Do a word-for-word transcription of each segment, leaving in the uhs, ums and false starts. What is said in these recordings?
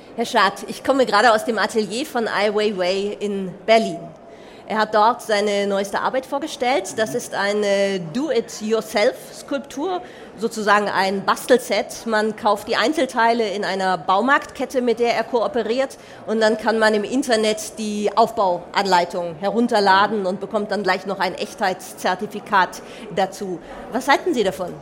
Herr Schad, ich komme gerade aus dem Atelier von Ai Weiwei in Berlin. Er hat dort seine neueste Arbeit vorgestellt. Das ist eine Do-it-yourself-Skulptur, sozusagen ein Bastelset. Man kauft die Einzelteile in einer Baumarktkette, mit der er kooperiert, und dann kann man im Internet die Aufbauanleitung herunterladen und bekommt dann gleich noch ein Echtheitszertifikat dazu. Was halten Sie davon?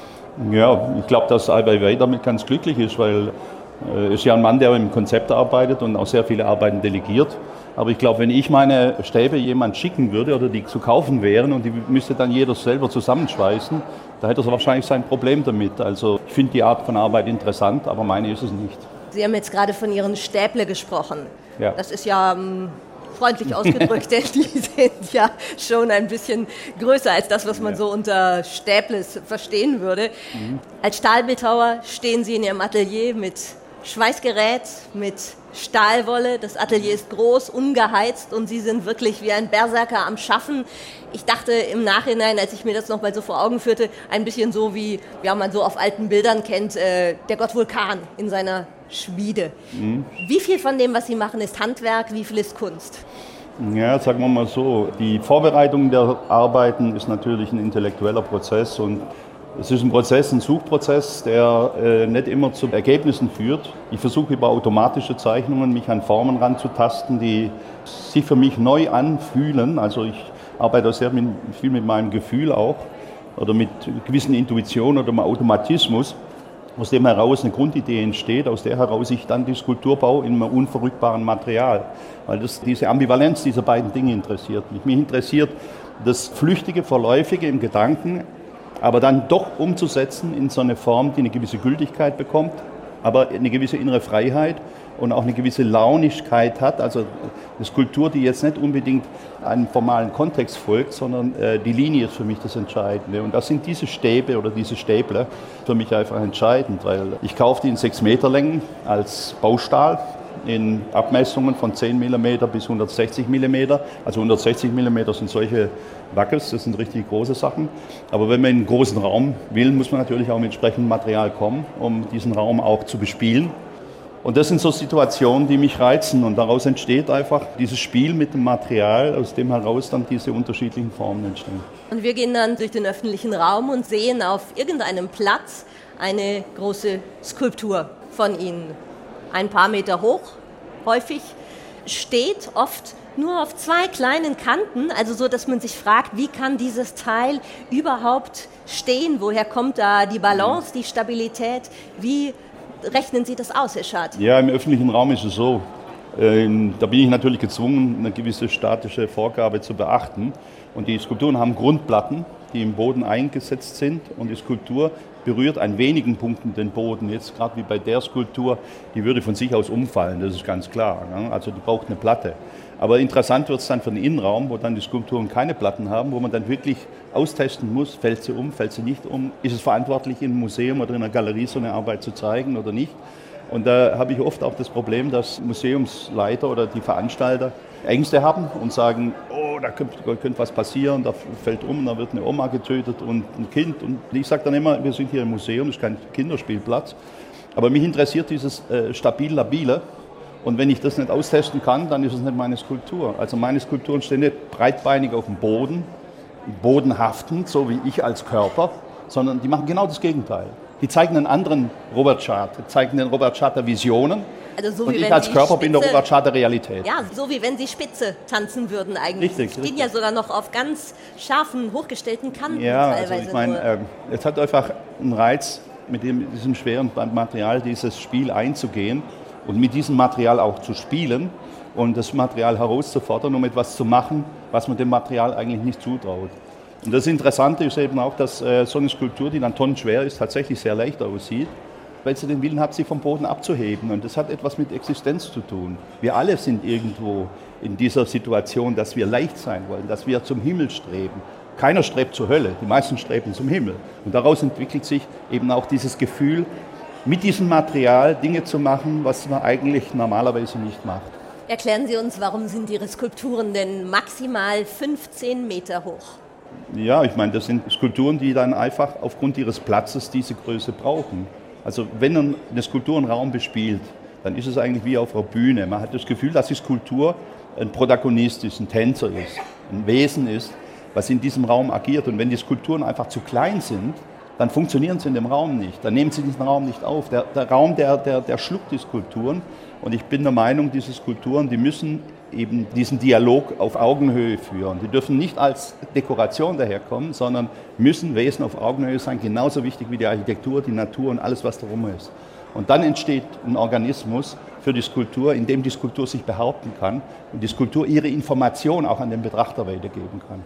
Ja, ich glaube, dass Ai Weiwei damit ganz glücklich ist, weil er ist ja ein Mann, der im Konzept arbeitet und auch sehr viele Arbeiten delegiert. Aber ich glaube, wenn ich meine Stäbe jemand schicken würde oder die zu kaufen wären und die müsste dann jeder selber zusammenschweißen, da hätte er wahrscheinlich sein Problem damit. Also ich finde die Art von Arbeit interessant, aber meine ist es nicht. Sie haben jetzt gerade von Ihren Stäble gesprochen. Ja. Das ist ja ähm, freundlich ausgedrückt, denn die sind ja schon ein bisschen größer als das, was man ja. so unter Stäbles verstehen würde. Mhm. Als Stahlbildhauer stehen Sie in Ihrem Atelier mit Schweißgerät, mit Stahlwolle. Das Atelier ist groß, ungeheizt und Sie sind wirklich wie ein Berserker am Schaffen. Ich dachte im Nachhinein, als ich mir das noch mal so vor Augen führte, ein bisschen so wie, ja, man so auf alten Bildern kennt, äh, der Gott Vulkan in seiner Schmiede. Mhm. Wie viel von dem, was Sie machen, ist Handwerk, wie viel ist Kunst? Ja, sagen wir mal so, die Vorbereitung der Arbeiten ist natürlich ein intellektueller Prozess und es ist ein Prozess, ein Suchprozess, der äh, nicht immer zu Ergebnissen führt. Ich versuche über automatische Zeichnungen mich an Formen ranzutasten, die sich für mich neu anfühlen. Also ich arbeite sehr mit, viel mit meinem Gefühl auch oder mit gewissen Intuitionen oder einem Automatismus, aus dem heraus eine Grundidee entsteht, aus der heraus ich dann die Skulptur baue in einem unverrückbaren Material. Weil das, diese Ambivalenz dieser beiden Dinge interessiert mich. Mich interessiert das Flüchtige, Verläufige im Gedanken, aber dann doch umzusetzen in so eine Form, die eine gewisse Gültigkeit bekommt, aber eine gewisse innere Freiheit und auch eine gewisse Launigkeit hat. Also eine Skulptur, die jetzt nicht unbedingt einem formalen Kontext folgt, sondern äh, die Linie ist für mich das Entscheidende. Und das sind diese Stäbe oder diese Stäble für mich einfach entscheidend, weil ich kaufe die in sechs Meter Längen als Baustahl in Abmessungen von zehn Millimeter bis hundertsechzig Millimeter. Also hundertsechzig Millimeter sind solche Wackels, das sind richtig große Sachen. Aber wenn man in einen großen Raum will, muss man natürlich auch mit entsprechendem Material kommen, um diesen Raum auch zu bespielen. Und das sind so Situationen, die mich reizen. Und daraus entsteht einfach dieses Spiel mit dem Material, aus dem heraus dann diese unterschiedlichen Formen entstehen. Und wir gehen dann durch den öffentlichen Raum und sehen auf irgendeinem Platz eine große Skulptur von Ihnen. Ein paar Meter hoch, häufig, steht oft nur auf zwei kleinen Kanten, also so, dass man sich fragt, wie kann dieses Teil überhaupt stehen? Woher kommt da die Balance, die Stabilität? Wie rechnen Sie das aus, Herr Schad? Ja, im öffentlichen Raum ist es so. Ähm, da bin ich natürlich gezwungen, eine gewisse statische Vorgabe zu beachten. Und die Skulpturen haben Grundplatten, die im Boden eingesetzt sind. Und die Skulptur berührt an wenigen Punkten den Boden. Jetzt gerade wie bei der Skulptur, die würde von sich aus umfallen, das ist ganz klar. Ne? Also die braucht eine Platte. Aber interessant wird es dann für den Innenraum, wo dann die Skulpturen keine Platten haben, wo man dann wirklich austesten muss, fällt sie um, fällt sie nicht um, ist es verantwortlich, im Museum oder in einer Galerie so eine Arbeit zu zeigen oder nicht. Und da habe ich oft auch das Problem, dass Museumsleiter oder die Veranstalter Ängste haben und sagen, oh, da könnte, könnte was passieren, da fällt um, da wird eine Oma getötet und ein Kind. Und ich sage dann immer, wir sind hier im Museum, das ist kein Kinderspielplatz. Aber mich interessiert dieses äh, stabil-labile. Und wenn ich das nicht austesten kann, dann ist es nicht meine Skulptur. Also meine Skulpturen stehen nicht breitbeinig auf dem Boden, bodenhaftend, so wie ich als Körper, sondern die machen genau das Gegenteil. Die zeigen einen anderen Robert Schad, die zeigen den Robert Schad der Visionen. Also so und wie ich wenn als Sie Körper Spitze, bin der Robert Schad der Realität. Ja, so wie wenn Sie Spitze tanzen würden eigentlich. Richtig, Sie stehen richtig. ja sogar noch auf ganz scharfen, hochgestellten Kanten Ja, teilweise. also ich meine, äh, es hat einfach einen Reiz, mit dem, diesem schweren Material dieses Spiel einzugehen und mit diesem Material auch zu spielen und das Material herauszufordern, um etwas zu machen, was man dem Material eigentlich nicht zutraut. Und das Interessante ist eben auch, dass äh, so eine Skulptur, die dann tonnenschwer ist, tatsächlich sehr leicht aussieht, weil sie den Willen hat, sie vom Boden abzuheben. Und das hat etwas mit Existenz zu tun. Wir alle sind irgendwo in dieser Situation, dass wir leicht sein wollen, dass wir zum Himmel streben. Keiner strebt zur Hölle, die meisten streben zum Himmel. Und daraus entwickelt sich eben auch dieses Gefühl, mit diesem Material Dinge zu machen, was man eigentlich normalerweise nicht macht. Erklären Sie uns, warum sind Ihre Skulpturen denn maximal fünfzehn Meter hoch? Ja, ich meine, das sind Skulpturen, die dann einfach aufgrund ihres Platzes diese Größe brauchen. Also wenn eine Skulptur einen Raum bespielt, dann ist es eigentlich wie auf einer Bühne. Man hat das Gefühl, dass die Skulptur ein Protagonist ist, ein Tänzer ist, ein Wesen ist, was in diesem Raum agiert. Und wenn die Skulpturen einfach zu klein sind, dann funktionieren sie in dem Raum nicht. Dann nehmen sie diesen Raum nicht auf. Der, der Raum, der, der, der schluckt die Skulpturen. Und ich bin der Meinung, diese Skulpturen, die müssen eben diesen Dialog auf Augenhöhe führen. Die dürfen nicht als Dekoration daherkommen, sondern müssen Wesen auf Augenhöhe sein, genauso wichtig wie die Architektur, die Natur und alles, was darum ist. Und dann entsteht ein Organismus für die Skulptur, in dem die Skulptur sich behaupten kann und die Skulptur ihre Information auch an den Betrachter weitergeben kann.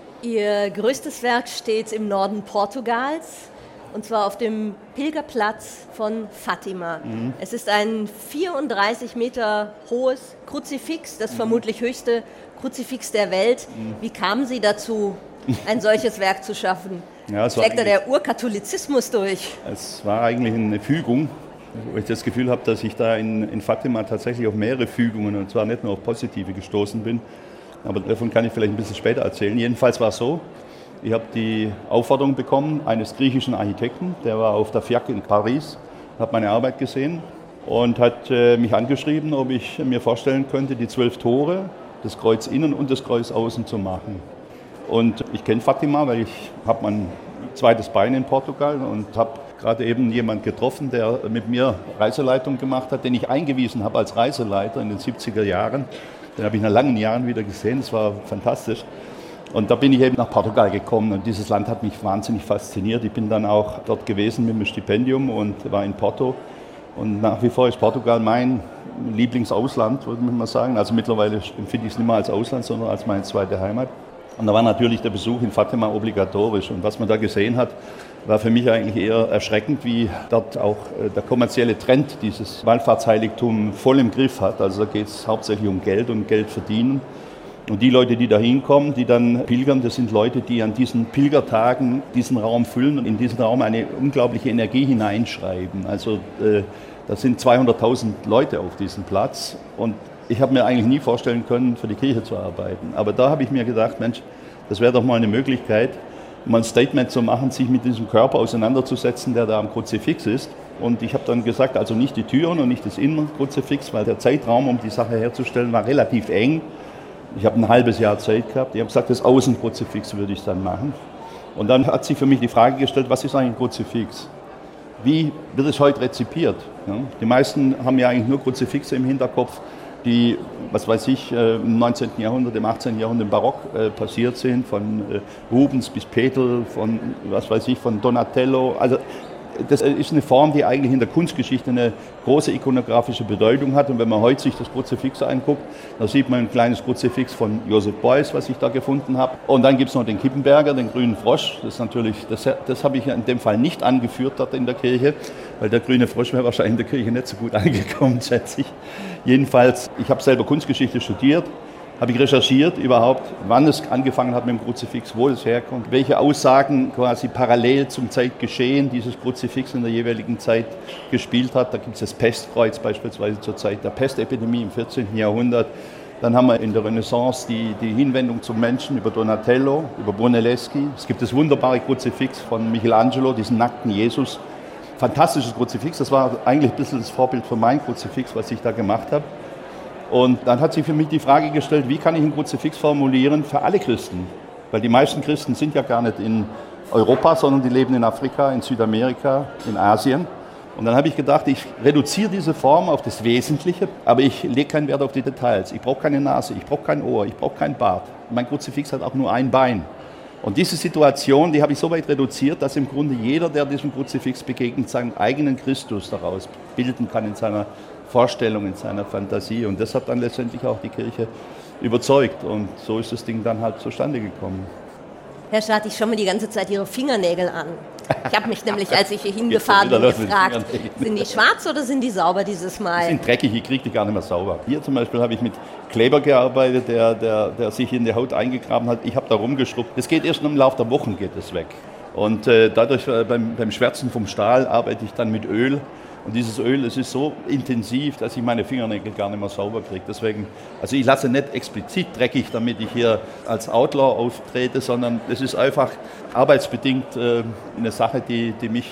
Ihr größtes Werk steht im Norden Portugals, und zwar auf dem Pilgerplatz von Fatima. Mhm. Es ist ein vierunddreißig Meter hohes Kruzifix, das mhm. vermutlich höchste Kruzifix der Welt. Mhm. Wie kamen Sie dazu, ein solches Werk zu schaffen? Ja, Schlägt da der Urkatholizismus durch? Es war eigentlich eine Fügung, wo ich das Gefühl habe, dass ich da in, in Fatima tatsächlich auf mehrere Fügungen, und zwar nicht nur auf positive, gestoßen bin. Aber davon kann ich vielleicht ein bisschen später erzählen. Jedenfalls war es so, ich habe die Aufforderung bekommen eines griechischen Architekten, der war auf der F I A C in Paris, hat meine Arbeit gesehen und hat äh, mich angeschrieben, ob ich mir vorstellen könnte, die zwölf Tore, das Kreuz innen und das Kreuz außen zu machen. Und ich kenne Fatima, weil ich habe mein zweites Bein in Portugal und habe gerade eben jemanden getroffen, der mit mir Reiseleitung gemacht hat, den ich eingewiesen habe als Reiseleiter in den siebziger Jahren. Den habe ich nach langen Jahren wieder gesehen, das war fantastisch. Und da bin ich eben nach Portugal gekommen und dieses Land hat mich wahnsinnig fasziniert. Ich bin dann auch dort gewesen mit einem Stipendium und war in Porto. Und nach wie vor ist Portugal mein Lieblingsausland, würde man mal sagen. Also mittlerweile empfinde ich es nicht mehr als Ausland, sondern als meine zweite Heimat. Und da war natürlich der Besuch in Fatima obligatorisch. Und was man da gesehen hat, war für mich eigentlich eher erschreckend, wie dort auch der kommerzielle Trend dieses Wallfahrtsheiligtum voll im Griff hat. Also da geht es hauptsächlich um Geld und Geld verdienen. Und die Leute, die da hinkommen, die dann pilgern, das sind Leute, die an diesen Pilgertagen diesen Raum füllen und in diesen Raum eine unglaubliche Energie hineinschreiben. Also äh, da sind zweihunderttausend Leute auf diesem Platz und ich habe mir eigentlich nie vorstellen können, für die Kirche zu arbeiten. Aber da habe ich mir gedacht, Mensch, das wäre doch mal eine Möglichkeit, mal ein Statement zu machen, sich mit diesem Körper auseinanderzusetzen, der da am Kruzifix ist. Und ich habe dann gesagt, also nicht die Türen und nicht das Innenkruzifix, weil der Zeitraum, um die Sache herzustellen, war relativ eng. Ich habe ein halbes Jahr Zeit gehabt. Ich habe gesagt, das Außenkruzifix würde ich dann machen. Und dann hat sich für mich die Frage gestellt, was ist eigentlich ein Kruzifix? Wie wird es heute rezipiert? Ja, die meisten haben ja eigentlich nur Kruzifixe im Hinterkopf, die, was weiß ich, im neunzehnten Jahrhundert, im achtzehnten Jahrhundert im Barock äh, passiert sind, von äh, Rubens bis Petel, von, was weiß ich, von Donatello. Also das ist eine Form, die eigentlich in der Kunstgeschichte eine große ikonografische Bedeutung hat. Und wenn man heute sich das Kruzifix anguckt, da sieht man ein kleines Kruzifix von Joseph Beuys, was ich da gefunden habe. Und dann gibt es noch den Kippenberger, den grünen Frosch. Das ist natürlich, das, das habe ich in dem Fall nicht angeführt dort in der Kirche, weil der grüne Frosch wäre wahrscheinlich in der Kirche nicht so gut angekommen, schätze ich. Jedenfalls, ich habe selber Kunstgeschichte studiert. Habe ich recherchiert überhaupt, wann es angefangen hat mit dem Kruzifix, wo es herkommt, welche Aussagen quasi parallel zum Zeitgeschehen dieses Kruzifix in der jeweiligen Zeit gespielt hat. Da gibt es das Pestkreuz beispielsweise zur Zeit der Pestepidemie im vierzehnten Jahrhundert. Dann haben wir in der Renaissance die, die Hinwendung zum Menschen über Donatello, über Brunelleschi. Es gibt das wunderbare Kruzifix von Michelangelo, diesen nackten Jesus. Fantastisches Kruzifix, das war eigentlich ein bisschen das Vorbild für mein Kruzifix, was ich da gemacht habe. Und dann hat sich für mich die Frage gestellt, wie kann ich ein Kruzifix formulieren für alle Christen? Weil die meisten Christen sind ja gar nicht in Europa, sondern die leben in Afrika, in Südamerika, in Asien. Und dann habe ich gedacht, ich reduziere diese Form auf das Wesentliche, aber ich lege keinen Wert auf die Details. Ich brauche keine Nase, ich brauche kein Ohr, ich brauche kein Bart. Mein Kruzifix hat auch nur ein Bein. Und diese Situation, die habe ich so weit reduziert, dass im Grunde jeder, der diesem Kruzifix begegnet, seinen eigenen Christus daraus bilden kann in seiner Vorstellung, in seiner Fantasie. Und das hat dann letztendlich auch die Kirche überzeugt. Und so ist das Ding dann halt zustande gekommen. Herr Schad, ich schaue mir die ganze Zeit Ihre Fingernägel an. Ich habe mich nämlich, als ich hier hingefahren bin, gefragt, sind die schwarz oder sind die sauber dieses Mal? Die sind dreckig, ich kriege die gar nicht mehr sauber. Hier zum Beispiel habe ich mit Kleber gearbeitet, der, der, der sich in die Haut eingegraben hat. Ich habe da rumgeschrubbt. Das geht erst im Laufe der Wochen geht das weg. Und äh, dadurch äh, beim, beim Schwärzen vom Stahl arbeite ich dann mit Öl. Und dieses Öl, es ist so intensiv, dass ich meine Fingernägel gar nicht mehr sauber kriege. Deswegen, also ich lasse nicht explizit dreckig, damit ich hier als Outlaw auftrete, sondern es ist einfach arbeitsbedingt äh, eine Sache, die, die mich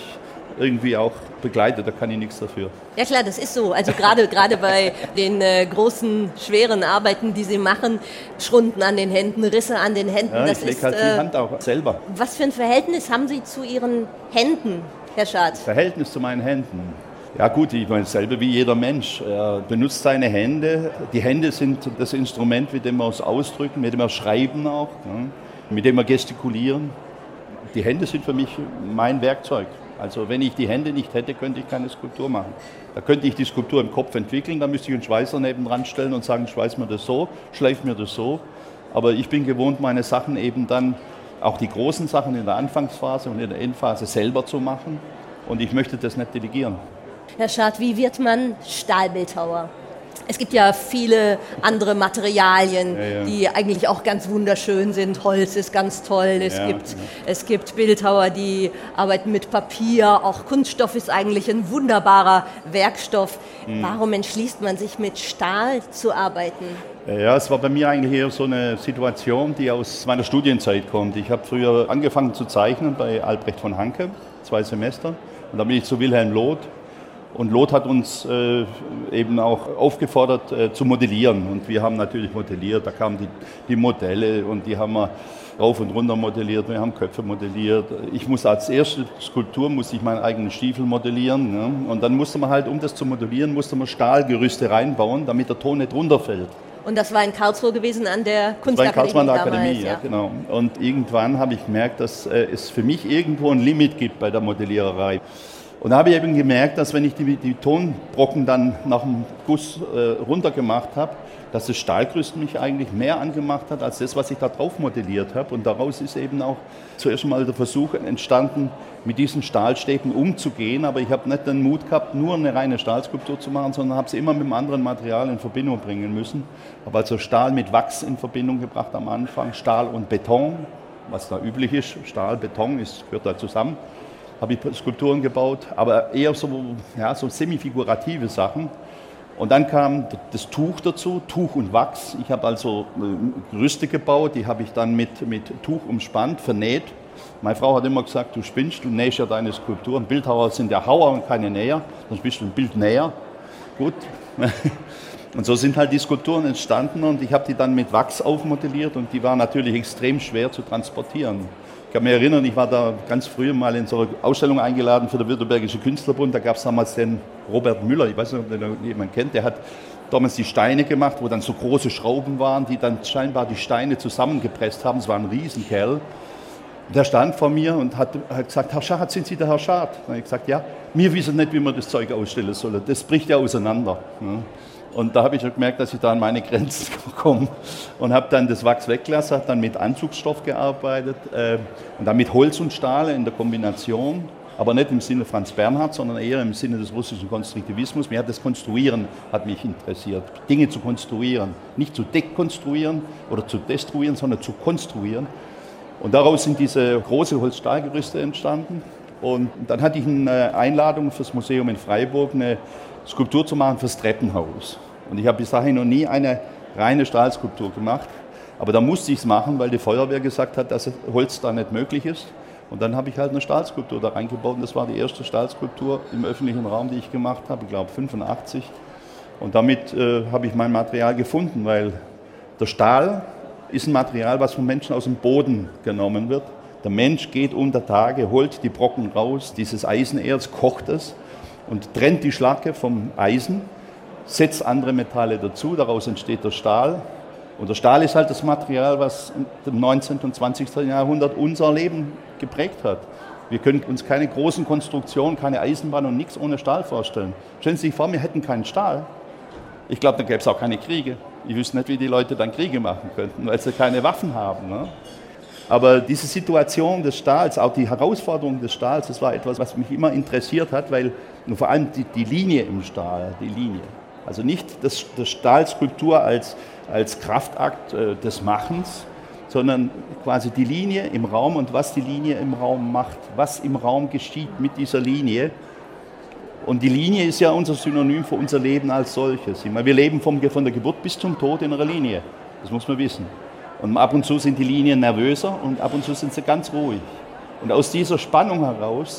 irgendwie auch begleitet, da kann ich nichts dafür. Ja klar, das ist so. Also gerade gerade bei den äh, großen, schweren Arbeiten, die Sie machen, Schrunden an den Händen, Risse an den Händen. Ja, das ich lege ist, halt die äh, Hand auch selber. Was für ein Verhältnis haben Sie zu Ihren Händen, Herr Schad? Verhältnis zu meinen Händen? Ja gut, ich meine dasselbe wie jeder Mensch. Er benutzt seine Hände. Die Hände sind das Instrument, mit dem wir uns ausdrücken, mit dem wir schreiben auch, ja, mit dem wir gestikulieren. Die Hände sind für mich mein Werkzeug. Also wenn ich die Hände nicht hätte, könnte ich keine Skulptur machen. Da könnte ich die Skulptur im Kopf entwickeln, da müsste ich einen Schweißer nebendran stellen und sagen, schweiß mir das so, schleif mir das so. Aber ich bin gewohnt, meine Sachen eben dann, auch die großen Sachen in der Anfangsphase und in der Endphase selber zu machen. Und ich möchte das nicht delegieren. Herr Schad, wie wird man Stahlbildhauer? Es gibt ja viele andere Materialien, ja, ja. die eigentlich auch ganz wunderschön sind. Holz ist ganz toll. Es, ja, gibt, ja. es gibt Bildhauer, die arbeiten mit Papier. Auch Kunststoff ist eigentlich ein wunderbarer Werkstoff. Mhm. Warum entschließt man sich, mit Stahl zu arbeiten? Ja, es war bei mir eigentlich eher so eine Situation, die aus meiner Studienzeit kommt. Ich habe früher angefangen zu zeichnen bei Albrecht von Hanke, zwei Semester. Und dann bin ich zu Wilhelm Loth. Und Loth hat uns äh, eben auch aufgefordert äh, zu modellieren. Und wir haben natürlich modelliert. Da kamen die, die Modelle und die haben wir rauf und runter modelliert. Wir haben Köpfe modelliert. Ich muss als erste Skulptur muss ich meinen eigenen Stiefel modellieren. Ja? Und dann musste man halt, um das zu modellieren, musste man Stahlgerüste reinbauen, damit der Ton nicht runterfällt. Und das war in Karlsruhe gewesen an der Kunstakademie. Das war in Karlsruhe an der Akademie, damals, ja, genau. Und irgendwann habe ich gemerkt, dass äh, es für mich irgendwo ein Limit gibt bei der Modelliererei. Und da habe ich eben gemerkt, dass wenn ich die, die Tonbrocken dann nach dem Guss äh, runtergemacht habe, dass das Stahlgerüst mich eigentlich mehr angemacht hat, als das, was ich da drauf modelliert habe. Und daraus ist eben auch zuerst mal der Versuch entstanden, mit diesen Stahlstäben umzugehen. Aber ich habe nicht den Mut gehabt, nur eine reine Stahlskulptur zu machen, sondern habe sie immer mit einem anderen Material in Verbindung bringen müssen. Habe also Stahl mit Wachs in Verbindung gebracht am Anfang, Stahl und Beton, was da üblich ist. Stahl, Beton ist, gehört da zusammen. Habe ich Skulpturen gebaut, aber eher so, ja, so semifigurative Sachen. Und dann kam das Tuch dazu, Tuch und Wachs. Ich habe also Gerüste gebaut, die habe ich dann mit, mit Tuch umspannt, vernäht. Meine Frau hat immer gesagt, du spinnst, du nähst ja deine Skulpturen. Bildhauer sind ja Hauer und keine Näher, sonst bist du ein Bildnäher. Gut. Und so sind halt die Skulpturen entstanden und ich habe die dann mit Wachs aufmodelliert und die waren natürlich extrem schwer zu transportieren. Ich kann mich erinnern, ich war da ganz früh mal in so eine Ausstellung eingeladen für den Württembergischen Künstlerbund. Da gab es damals den Robert Müller, ich weiß nicht, ob den jemand kennt, der hat damals die Steine gemacht, wo dann so große Schrauben waren, die dann scheinbar die Steine zusammengepresst haben. Es war ein Riesenkerl. Der stand vor mir und hat, hat gesagt, Herr Schad, sind Sie der Herr Schad? Und ich habe gesagt, ja, wir wissen nicht, wie wir das Zeug ausstellen sollen. Das bricht ja auseinander. Und da habe ich gemerkt, dass ich da an meine Grenzen komme und habe dann das Wachs weggelassen, habe dann mit Anzugsstoff gearbeitet äh, und dann mit Holz und Stahl in der Kombination, aber nicht im Sinne Franz Bernhard, sondern eher im Sinne des russischen Konstruktivismus. Mir hat das Konstruieren hat mich interessiert, Dinge zu konstruieren, nicht zu dekonstruieren oder zu destruieren, sondern zu konstruieren. Und daraus sind diese großen Holzstahlgerüste entstanden. Und dann hatte ich eine Einladung fürs Museum in Freiburg, eine Skulptur zu machen fürs Treppenhaus. Und ich habe bis dahin noch nie eine reine Stahlskulptur gemacht. Aber da musste ich es machen, weil die Feuerwehr gesagt hat, dass Holz da nicht möglich ist. Und dann habe ich halt eine Stahlskulptur da reingebaut. Und das war die erste Stahlskulptur im öffentlichen Raum, die ich gemacht habe, ich glaube fünfundachtzig. Und damit äh, habe ich mein Material gefunden, weil der Stahl ist ein Material, was von Menschen aus dem Boden genommen wird. Der Mensch geht unter Tage, holt die Brocken raus, dieses Eisenerz, kocht es und trennt die Schlacke vom Eisen, setzt andere Metalle dazu, daraus entsteht der Stahl. Und der Stahl ist halt das Material, was im neunzehnten und zwanzigsten Jahrhundert unser Leben geprägt hat. Wir können uns keine großen Konstruktionen, keine Eisenbahn und nichts ohne Stahl vorstellen. Stellen Sie sich vor, wir hätten keinen Stahl. Ich glaube, dann gäbe es auch keine Kriege. Ich wüsste nicht, wie die Leute dann Kriege machen könnten, weil sie keine Waffen haben. Ne? Aber diese Situation des Stahls, auch die Herausforderung des Stahls, das war etwas, was mich immer interessiert hat, weil vor allem die, die Linie im Stahl, die Linie. Also nicht das, das Stahlskulptur als, als Kraftakt äh, des Machens, sondern quasi die Linie im Raum und was die Linie im Raum macht, was im Raum geschieht mit dieser Linie. Und die Linie ist ja unser Synonym für unser Leben als solches. Ich meine, wir leben vom, von der Geburt bis zum Tod in einer Linie, das muss man wissen. Und ab und zu sind die Linien nervöser und ab und zu sind sie ganz ruhig. Und aus dieser Spannung heraus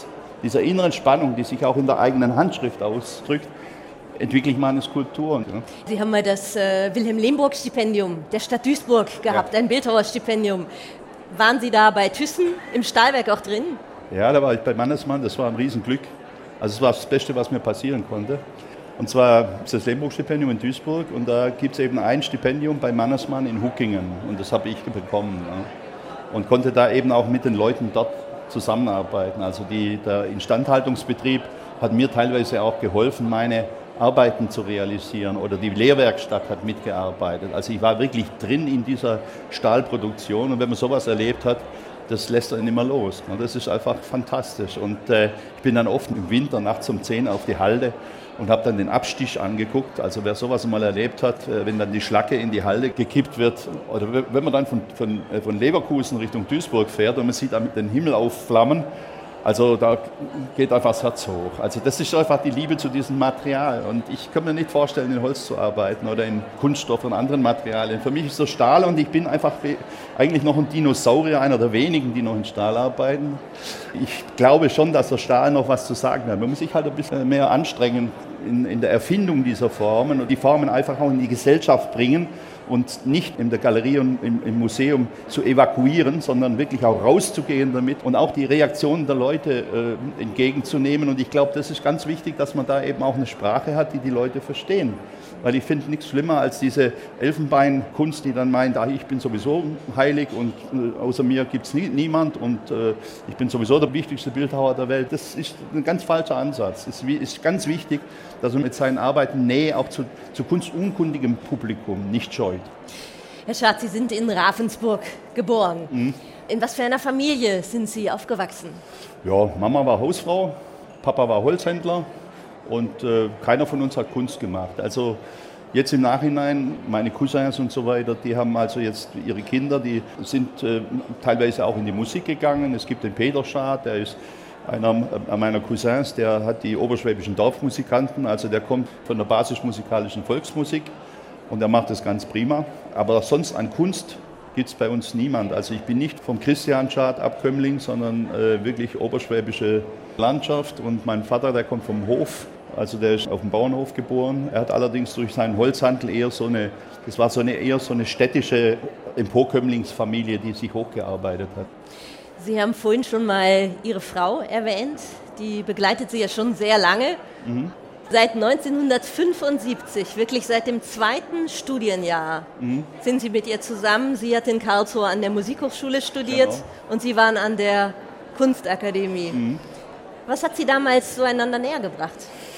dieser inneren Spannung, die sich auch in der eigenen Handschrift ausdrückt, entwickle ich meine Skulpturen. Ja. Sie haben mal das äh, Wilhelm-Lehmburg-Stipendium der Stadt Duisburg gehabt, ja. Ein Bildhauerstipendium. Waren Sie da bei Thyssen im Stahlwerk auch drin? Ja, da war ich bei Mannesmann, das war ein Riesenglück. Also es war das Beste, was mir passieren konnte. Und zwar ist das Lehmburg-Stipendium in Duisburg und da gibt es eben ein Stipendium bei Mannesmann in Huckingen und das habe ich bekommen. Ja. Und konnte da eben auch mit den Leuten dort zusammenarbeiten. Also die, der Instandhaltungsbetrieb hat mir teilweise auch geholfen, meine Arbeiten zu realisieren oder die Lehrwerkstatt hat mitgearbeitet. Also ich war wirklich drin in dieser Stahlproduktion und wenn man sowas erlebt hat, das lässt einen immer los. Und das ist einfach fantastisch. Und äh, ich bin dann oft im Winter nachts um zehn auf die Halde und habe dann den Abstich angeguckt. Also wer sowas mal erlebt hat, äh, wenn dann die Schlacke in die Halde gekippt wird oder wenn man dann von, von, äh, von Leverkusen Richtung Duisburg fährt und man sieht dann den Himmel aufflammen, also da geht einfach das Herz hoch. Also das ist einfach die Liebe zu diesem Material. Und ich kann mir nicht vorstellen, in Holz zu arbeiten oder in Kunststoff und anderen Materialien. Für mich ist das Stahl und ich bin einfach eigentlich noch ein Dinosaurier, einer der wenigen, die noch in Stahl arbeiten. Ich glaube schon, dass der Stahl noch was zu sagen hat. Man muss sich halt ein bisschen mehr anstrengen in, in der Erfindung dieser Formen und die Formen einfach auch in die Gesellschaft bringen. Und nicht in der Galerie und im, im Museum zu evakuieren, sondern wirklich auch rauszugehen damit und auch die Reaktionen der Leute äh, entgegenzunehmen. Und ich glaube, das ist ganz wichtig, dass man da eben auch eine Sprache hat, die die Leute verstehen. Weil ich finde nichts schlimmer als diese Elfenbeinkunst, die dann meint, ah, ich bin sowieso heilig und äh, außer mir gibt es nie, niemand und äh, ich bin sowieso der wichtigste Bildhauer der Welt. Das ist ein ganz falscher Ansatz. Es ist, ist ganz wichtig, dass man mit seinen Arbeiten Nähe auch zu, zu kunstunkundigem Publikum nicht scheut. Herr Schardt, Sie sind in Ravensburg geboren. Mhm. In was für einer Familie sind Sie aufgewachsen? Ja, Mama war Hausfrau, Papa war Holzhändler. Und äh, keiner von uns hat Kunst gemacht. Also jetzt im Nachhinein, meine Cousins und so weiter, die haben also jetzt ihre Kinder, die sind äh, teilweise auch in die Musik gegangen. Es gibt den Peter Schardt, der ist einer meiner Cousins, der hat die oberschwäbischen Dorfmusikanten, also der kommt von der basisch-musikalischen Volksmusik und der macht das ganz prima. Aber sonst an Kunst gibt es bei uns niemand. Also ich bin nicht vom Christian Schardt Abkömmling, sondern äh, wirklich oberschwäbische Landschaft. Und mein Vater, der kommt vom Hof, also der ist auf dem Bauernhof geboren. Er hat allerdings durch seinen Holzhandel eher so eine, das war so eine eher so eine städtische Emporkömmlingsfamilie, die sich hochgearbeitet hat. Sie haben vorhin schon mal Ihre Frau erwähnt, die begleitet Sie ja schon sehr lange. Mhm. Seit neunzehnhundertfünfundsiebzig, wirklich seit dem zweiten Studienjahr, mhm. sind Sie mit ihr zusammen. Sie hat in Karlsruhe an der Musikhochschule studiert genau. Und Sie waren an der Kunstakademie. Mhm. Was hat Sie damals zueinander näher gebracht?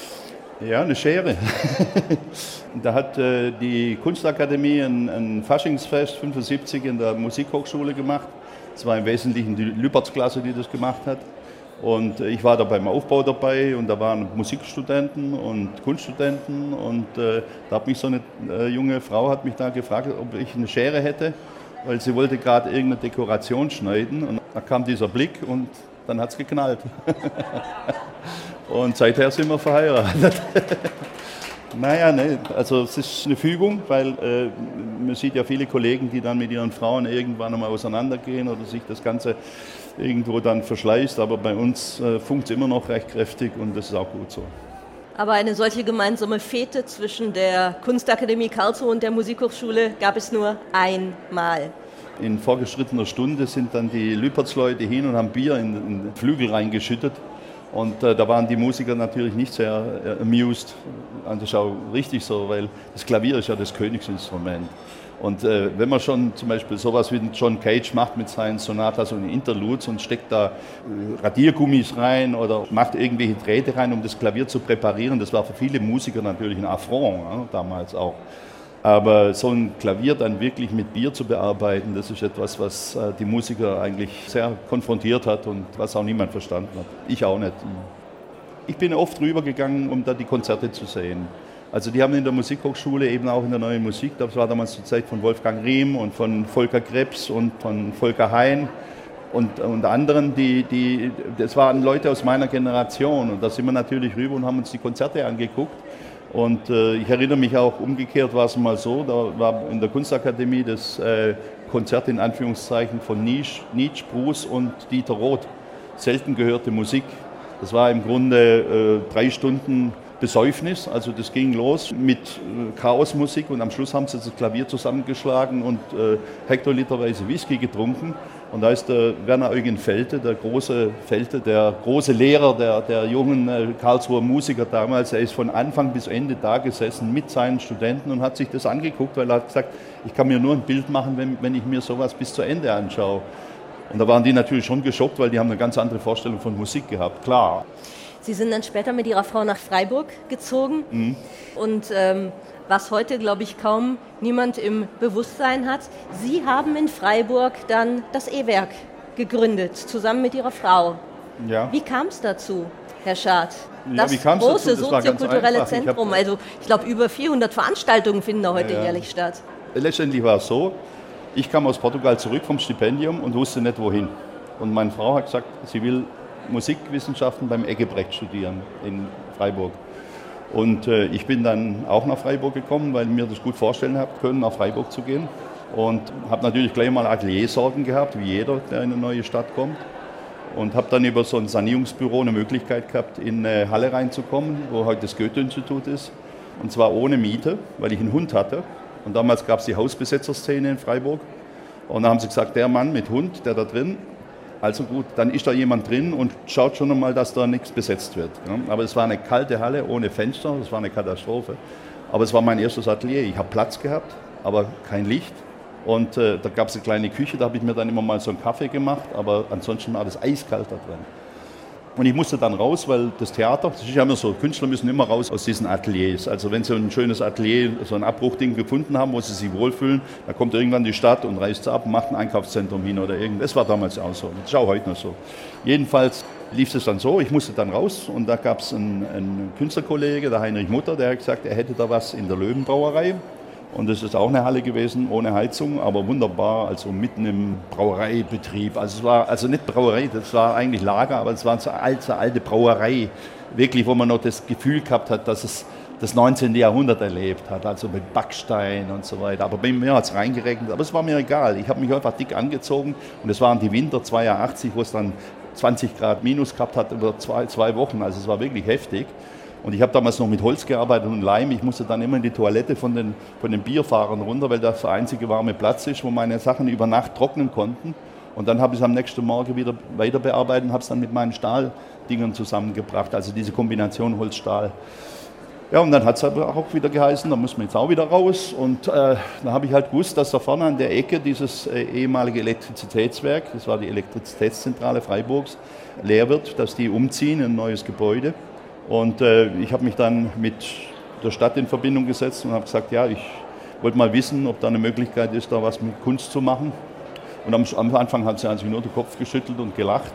Ja, eine Schere. Da hat äh, die Kunstakademie ein, ein Faschingsfest fünfundsiebzig in der Musikhochschule gemacht. Es war im Wesentlichen die Lüpertzklasse, die das gemacht hat. Und ich war da beim Aufbau dabei und da waren Musikstudenten und Kunststudenten und äh, da hat mich so eine äh, junge Frau hat mich da gefragt, ob ich eine Schere hätte, weil sie wollte gerade irgendeine Dekoration schneiden und da kam dieser Blick und dann hat es geknallt. Und seither sind wir verheiratet. Naja, ne, also es ist eine Fügung, weil äh, man sieht ja viele Kollegen, die dann mit ihren Frauen irgendwann einmal auseinandergehen oder sich das Ganze irgendwo dann verschleißt, aber bei uns äh, funkt es immer noch recht kräftig und das ist auch gut so. Aber eine solche gemeinsame Fete zwischen der Kunstakademie Karlsruhe und der Musikhochschule gab es nur einmal. In vorgeschrittener Stunde sind dann die Lüpertz-Leute hin und haben Bier in, in den Flügel reingeschüttet. Und äh, da waren die Musiker natürlich nicht sehr äh, amused. Und das ist auch richtig so, weil das Klavier ist ja das Königsinstrument. Und äh, wenn man schon zum Beispiel sowas wie John Cage macht mit seinen Sonatas und Interludes und steckt da äh, Radiergummis rein oder macht irgendwelche Drähte rein, um das Klavier zu präparieren, das war für viele Musiker natürlich ein Affront, ja, damals auch. Aber so ein Klavier dann wirklich mit Bier zu bearbeiten, das ist etwas, was äh, die Musiker eigentlich sehr konfrontiert hat und was auch niemand verstanden hat. Ich auch nicht. Ich bin oft rübergegangen, um da die Konzerte zu sehen. Also die haben in der Musikhochschule eben auch in der Neuen Musik, das war damals zur Zeit von Wolfgang Riem und von Volker Krebs und von Volker Hein und, und anderen, die, die, das waren Leute aus meiner Generation und da sind wir natürlich rüber und haben uns die Konzerte angeguckt. Und äh, ich erinnere mich auch, umgekehrt war es mal so, da war in der Kunstakademie das äh, Konzert in Anführungszeichen von Nietzsche, Nietzsche, Bruce und Dieter Roth. Selten gehörte Musik. Das war im Grunde äh, drei Stunden Besäufnis, also das ging los mit äh, Chaosmusik und am Schluss haben sie das Klavier zusammengeschlagen und äh, hektoliterweise Whisky getrunken. Und da ist der Werner Eugen Felte, der große Felte, der große Lehrer der, der jungen äh, Karlsruher Musiker damals, er ist von Anfang bis Ende da gesessen mit seinen Studenten und hat sich das angeguckt, weil er hat gesagt, ich kann mir nur ein Bild machen, wenn, wenn ich mir sowas bis zu Ende anschaue. Und da waren die natürlich schon geschockt, weil die haben eine ganz andere Vorstellung von Musik gehabt, klar. Sie sind dann später mit Ihrer Frau nach Freiburg gezogen mhm. und ähm, was heute, glaube ich, kaum niemand im Bewusstsein hat, Sie haben in Freiburg dann das E-Werk gegründet, zusammen mit Ihrer Frau. Ja. Wie kam es dazu, Herr Schad? Das ja, große dazu? Das soziokulturelle Zentrum, ich also ich glaube über vierhundert Veranstaltungen finden da heute ja, ja. jährlich statt. Letztendlich war es so, ich kam aus Portugal zurück vom Stipendium und wusste nicht wohin. Und meine Frau hat gesagt, sie will Musikwissenschaften beim Eggebrecht studieren in Freiburg. Und äh, ich bin dann auch nach Freiburg gekommen, weil ich mir das gut vorstellen habe können, nach Freiburg zu gehen. Und habe natürlich gleich mal Ateliersorgen gehabt, wie jeder, der in eine neue Stadt kommt. Und habe dann über so ein Sanierungsbüro eine Möglichkeit gehabt, in eine Halle reinzukommen, wo heute das Goethe-Institut ist. Und zwar ohne Miete, weil ich einen Hund hatte. Und damals gab es die Hausbesetzerszene in Freiburg. Und da haben sie gesagt, der Mann mit Hund, der da drin, also gut, dann ist da jemand drin und schaut schon einmal, dass da nichts besetzt wird. Aber es war eine kalte Halle ohne Fenster, das war eine Katastrophe. Aber es war mein erstes Atelier. Ich habe Platz gehabt, aber kein Licht. Und äh, da gab es eine kleine Küche, da habe ich mir dann immer mal so einen Kaffee gemacht, aber ansonsten war das eiskalt da drin. Und ich musste dann raus, weil das Theater, das ist ja immer so, Künstler müssen immer raus aus diesen Ateliers. Also wenn sie ein schönes Atelier, so ein Abbruchding gefunden haben, wo sie sich wohlfühlen, dann kommt irgendwann die Stadt und reißt sie ab und macht ein Einkaufszentrum hin oder irgendwas. Das war damals auch so, das ist auch heute noch so. Jedenfalls lief es dann so, ich musste dann raus und da gab es einen, einen Künstlerkollege, der Heinrich Mutter, der hat gesagt, er hätte da was in der Löwenbrauerei. Und das ist auch eine Halle gewesen, ohne Heizung, aber wunderbar, also mitten im Brauereibetrieb. Also es war also nicht Brauerei, das war eigentlich Lager, aber es war so eine alte, alte Brauerei, wirklich, wo man noch das Gefühl gehabt hat, dass es das neunzehnte Jahrhundert erlebt hat, also mit Backstein und so weiter. Aber bei mir hat es reingeregnet, aber es war mir egal. Ich habe mich einfach dick angezogen und es waren die Winter zweiundachtzig, wo es dann zwanzig Grad minus gehabt hat über zwei, zwei Wochen, also es war wirklich heftig. Und ich habe damals noch mit Holz gearbeitet und Leim. Ich musste dann immer in die Toilette von den, von den Bierfahrern runter, weil das der einzige warme Platz ist, wo meine Sachen über Nacht trocknen konnten. Und dann habe ich es am nächsten Morgen wieder weiter bearbeitet und habe es dann mit meinen Stahldingern zusammengebracht, also diese Kombination Holz-Stahl. Ja, und dann hat es aber auch wieder geheißen, da muss man jetzt auch wieder raus. Und äh, dann habe ich halt gewusst, dass da vorne an der Ecke dieses äh, ehemalige Elektrizitätswerk, das war die Elektrizitätszentrale Freiburgs, leer wird, dass die umziehen in ein neues Gebäude. Und äh, ich habe mich dann mit der Stadt in Verbindung gesetzt und habe gesagt, ja, ich wollte mal wissen, ob da eine Möglichkeit ist, da was mit Kunst zu machen. Und am, am Anfang hat sie eigentlich nur den Kopf geschüttelt und gelacht,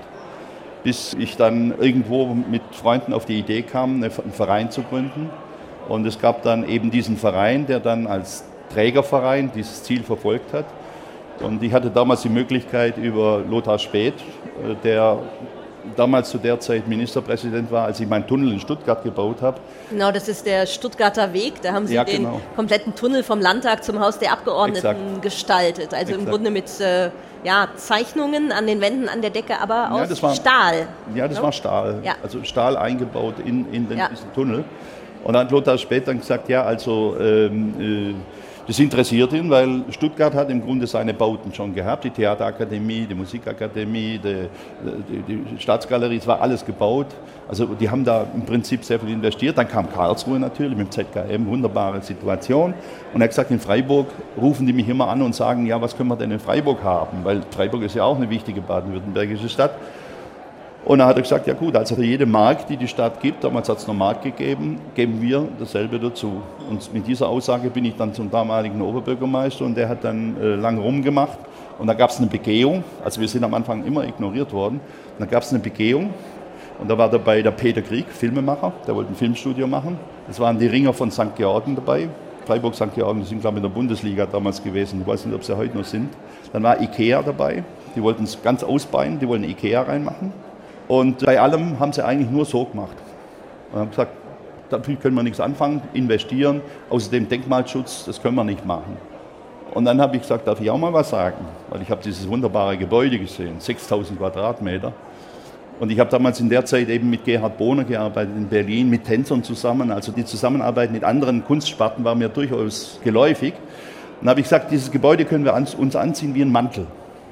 bis ich dann irgendwo mit Freunden auf die Idee kam, einen Verein zu gründen. Und es gab dann eben diesen Verein, der dann als Trägerverein dieses Ziel verfolgt hat. Und ich hatte damals die Möglichkeit über Lothar Späth, der damals zu der Zeit Ministerpräsident war, als ich meinen Tunnel in Stuttgart gebaut habe. Genau, das ist der Stuttgarter Weg. Da haben Sie ja, den genau. kompletten Tunnel vom Landtag zum Haus der Abgeordneten Exakt. gestaltet. Also Exakt. im Grunde mit äh, ja, Zeichnungen an den Wänden, an der Decke, aber aus ja, das war, Stahl. Ja, das no? war Stahl. Ja. Also Stahl eingebaut in, in den, ja. diesen Tunnel. Und dann hat Lothar Späth dann gesagt, ja, also ähm, äh, das interessiert ihn, weil Stuttgart hat im Grunde seine Bauten schon gehabt, die Theaterakademie, die Musikakademie, die, die, die Staatsgalerie, es war alles gebaut. Also die haben da im Prinzip sehr viel investiert. Dann kam Karlsruhe natürlich mit dem Z K M, wunderbare Situation. Und er hat gesagt, in Freiburg rufen die mich immer an und sagen, ja, was können wir denn in Freiburg haben? Weil Freiburg ist ja auch eine wichtige baden-württembergische Stadt. Und dann hat er gesagt, ja gut, also für jede Mark, die die Stadt gibt, damals hat es noch Mark gegeben, geben wir dasselbe dazu. Und mit dieser Aussage bin ich dann zum damaligen Oberbürgermeister und der hat dann äh, lange rumgemacht. Und da gab es eine Begehung, also wir sind am Anfang immer ignoriert worden. Und da gab es eine Begehung und da war dabei der Peter Krieg, Filmemacher, der wollte ein Filmstudio machen. Es waren die Ringer von Sankt Georgen dabei. Freiburg, Sankt Georgen, die sind glaube ich in der Bundesliga damals gewesen, ich weiß nicht, ob sie heute noch sind. Dann war Ikea dabei, die wollten es ganz ausbeinen, die wollten Ikea reinmachen. Und bei allem haben sie eigentlich nur so gemacht. Und haben gesagt, natürlich können wir nichts anfangen, investieren, außerdem Denkmalschutz, das können wir nicht machen. Und dann habe ich gesagt, darf ich auch mal was sagen? Weil ich habe dieses wunderbare Gebäude gesehen, sechstausend Quadratmeter. Und ich habe damals in der Zeit eben mit Gerhard Bohner gearbeitet in Berlin, mit Tänzern zusammen. Also die Zusammenarbeit mit anderen Kunstsparten war mir durchaus geläufig. Und dann habe ich gesagt, dieses Gebäude können wir uns anziehen wie ein Mantel.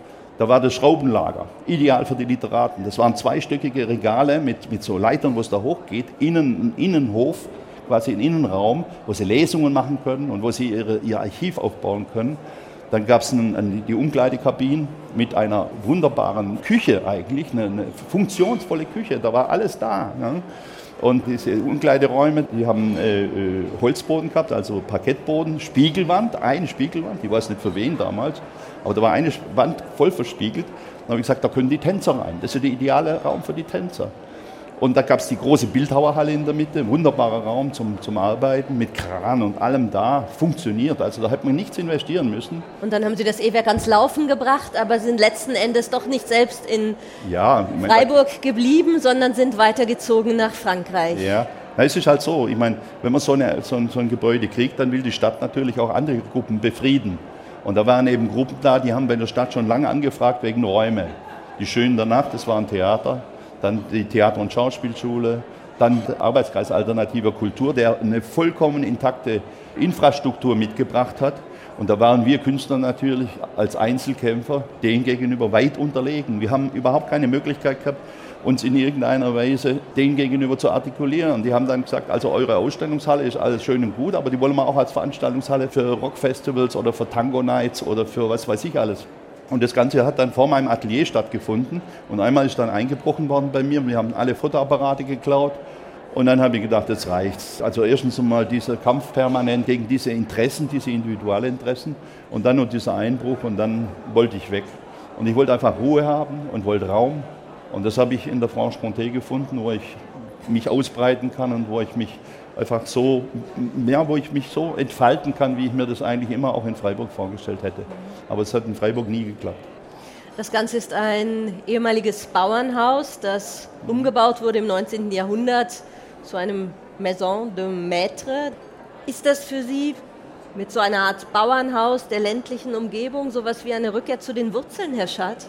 Da war das Schraubenlager, ideal für die Literaten. Das waren zweistöckige Regale mit, mit so Leitern, wo es da hochgeht, innen, ein Innenhof, quasi ein Innenraum, wo sie Lesungen machen können und wo sie ihre, ihr Archiv aufbauen können. Dann gab es die Umkleidekabinen mit einer wunderbaren Küche eigentlich, eine, eine funktionsvolle Küche, da war alles da. Ne? Und diese Umkleideräume, die haben äh, Holzboden gehabt, also Parkettboden, Spiegelwand, eine Spiegelwand, ich weiß nicht für wen damals, aber da war eine Wand voll verspiegelt. Dann habe ich gesagt, da können die Tänzer rein, das ist der ideale Raum für die Tänzer. Und da gab es die große Bildhauerhalle in der Mitte, wunderbarer Raum zum, zum Arbeiten, mit Kran und allem da, funktioniert. Also da hat man nichts investieren müssen. Und dann haben Sie das E-Werk ans Laufen gebracht, aber sind letzten Endes doch nicht selbst in ja, Freiburg geblieben, sondern sind weitergezogen nach Frankreich. Ja, na, es ist halt so, ich meine, wenn man so, eine, so, ein, so ein Gebäude kriegt, dann will die Stadt natürlich auch andere Gruppen befrieden. Und da waren eben Gruppen da, die haben bei der Stadt schon lange angefragt wegen Räume. Die Schönen der Nacht, das war ein Theater. Dann die Theater- und Schauspielschule, dann der Arbeitskreis Alternativer Kultur, der eine vollkommen intakte Infrastruktur mitgebracht hat. Und da waren wir Künstler natürlich als Einzelkämpfer denen gegenüber weit unterlegen. Wir haben überhaupt keine Möglichkeit gehabt, uns in irgendeiner Weise denen gegenüber zu artikulieren. Die haben dann gesagt, also eure Ausstellungshalle ist alles schön und gut, aber die wollen wir auch als Veranstaltungshalle für Rockfestivals oder für Tango Nights oder für was weiß ich alles. Und das Ganze hat dann vor meinem Atelier stattgefunden. Und einmal ist dann eingebrochen worden bei mir. Wir haben alle Fotoapparate geklaut. Und dann habe ich gedacht, das reicht. Also erstens einmal dieser Kampf permanent gegen diese Interessen, diese Individualinteressen. Und dann noch dieser Einbruch. Und dann wollte ich weg. Und ich wollte einfach Ruhe haben und wollte Raum. Und das habe ich in der Franche-Comté gefunden, wo ich mich ausbreiten kann und wo ich mich einfach so, ja, wo ich mich so entfalten kann, wie ich mir das eigentlich immer auch in Freiburg vorgestellt hätte. Aber es hat in Freiburg nie geklappt. Das Ganze ist ein ehemaliges Bauernhaus, das umgebaut wurde im neunzehnten Jahrhundert zu einem Maison de Maître. Ist das für Sie mit so einer Art Bauernhaus der ländlichen Umgebung sowas wie eine Rückkehr zu den Wurzeln, Herr Schad?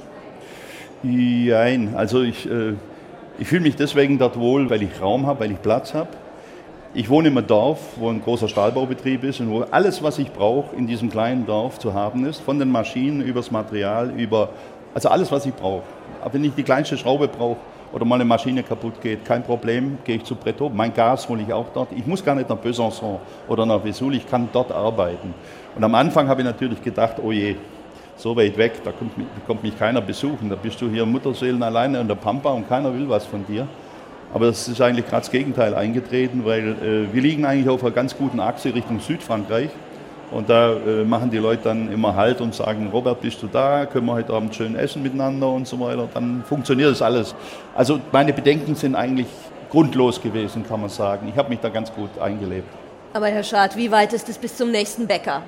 Nein, also ich, äh, ich fühle mich deswegen dort wohl, weil ich Raum habe, weil ich Platz habe. Ich wohne in einem Dorf, wo ein großer Stahlbaubetrieb ist und wo alles, was ich brauche, in diesem kleinen Dorf zu haben ist. Von den Maschinen über das Material, über, also alles, was ich brauche. Aber wenn ich die kleinste Schraube brauche oder mal eine Maschine kaputt geht, kein Problem, gehe ich zu Bretot. Mein Gas hole ich auch dort. Ich muss gar nicht nach Besançon oder nach Vesoul, ich kann dort arbeiten. Und am Anfang habe ich natürlich gedacht, oh je, so weit weg, da kommt, kommt mich keiner besuchen. Da bist du hier Mutterseelen alleine in der Pampa und keiner will was von dir. Aber das ist eigentlich gerade das Gegenteil eingetreten, weil äh, wir liegen eigentlich auf einer ganz guten Achse Richtung Südfrankreich. Und da äh, machen die Leute dann immer Halt und sagen, Robert, bist du da? Können wir heute Abend schön essen miteinander und so weiter. Dann funktioniert das alles. Also meine Bedenken sind eigentlich grundlos gewesen, kann man sagen. Ich habe mich da ganz gut eingelebt. Aber Herr Schad, wie weit ist es bis zum nächsten Bäcker?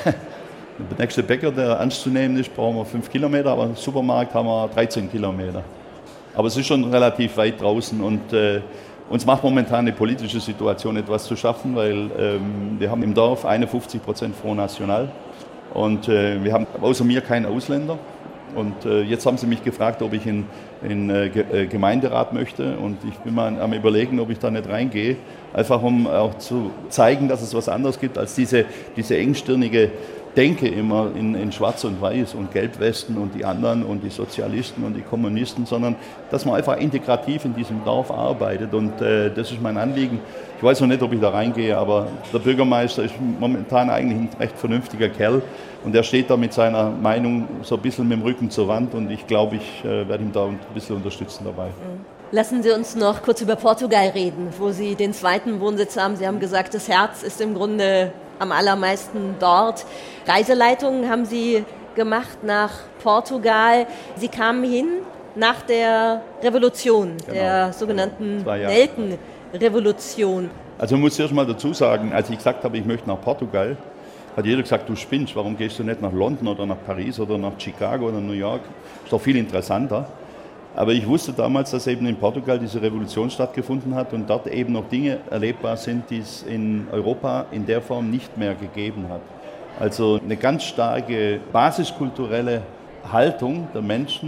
Der nächste Bäcker, der ernst zu nehmen ist, brauchen wir fünf Kilometer, aber im Supermarkt haben wir dreizehn Kilometer. Aber es ist schon relativ weit draußen und äh, uns macht momentan die politische Situation etwas zu schaffen, weil ähm, wir haben im Dorf einundfünfzig Prozent Front National und äh, wir haben außer mir keinen Ausländer. Und äh, jetzt haben sie mich gefragt, ob ich in den äh, Gemeinderat möchte und ich bin mal am Überlegen, ob ich da nicht reingehe, einfach um auch zu zeigen, dass es was anderes gibt als diese, diese engstirnige Denke immer in, in Schwarz und Weiß und Gelbwesten und die anderen und die Sozialisten und die Kommunisten, sondern dass man einfach integrativ in diesem Dorf arbeitet und äh, das ist mein Anliegen. Ich weiß noch nicht, ob ich da reingehe, aber der Bürgermeister ist momentan eigentlich ein recht vernünftiger Kerl und er steht da mit seiner Meinung so ein bisschen mit dem Rücken zur Wand und ich glaube, ich äh, werde ihn da ein bisschen unterstützen dabei. Lassen Sie uns noch kurz über Portugal reden, wo Sie den zweiten Wohnsitz haben. Sie haben gesagt, das Herz ist im Grunde am allermeisten dort. Reiseleitungen haben Sie gemacht nach Portugal. Sie kamen hin nach der Revolution, genau, der sogenannten Nelkenrevolution. Also ich muss erst mal dazu sagen, als ich gesagt habe, ich möchte nach Portugal, hat jeder gesagt, du spinnst, warum gehst du nicht nach London oder nach Paris oder nach Chicago oder New York? Ist doch viel interessanter. Aber ich wusste damals, dass eben in Portugal diese Revolution stattgefunden hat und dort eben noch Dinge erlebbar sind, die es in Europa in der Form nicht mehr gegeben hat. Also eine ganz starke basiskulturelle Haltung der Menschen